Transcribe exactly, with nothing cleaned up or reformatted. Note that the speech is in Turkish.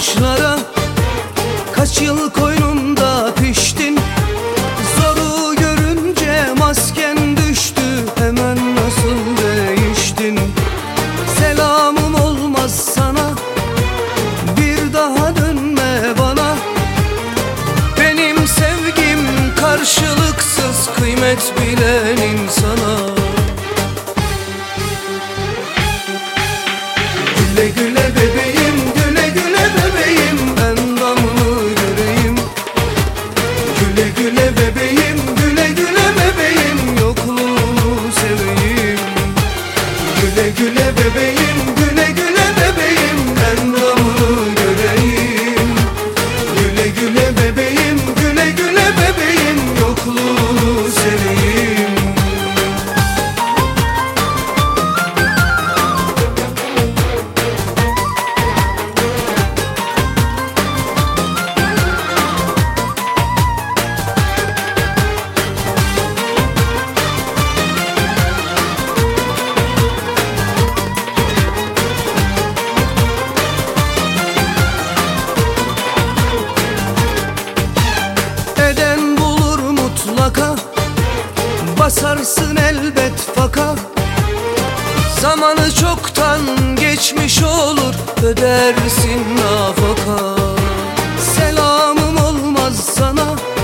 bakışlara. Kaç yıl koynumda piştin, zoru görünce masken düştü. Hemen nasıl değiştin? Selamım olmaz sana, bir daha dönme bana. Benim sevgim karşılıksız, kıymet bilen insana. Güle güle bebeğim, güle güle bebeğim, endamını göreyim. Güle güle bebeğim, güle güle bebeğim, yokluğunu seveyim. Güle güle bebeğim, güle güle bebeğim, endamını göreyim. Güle güle bebeğim, güle güle bebeğim, yokluğunu seveyim. Basarsın elbet fakat zamanı çoktan geçmiş olur, ödersin nafaka. Selamım olmaz sana,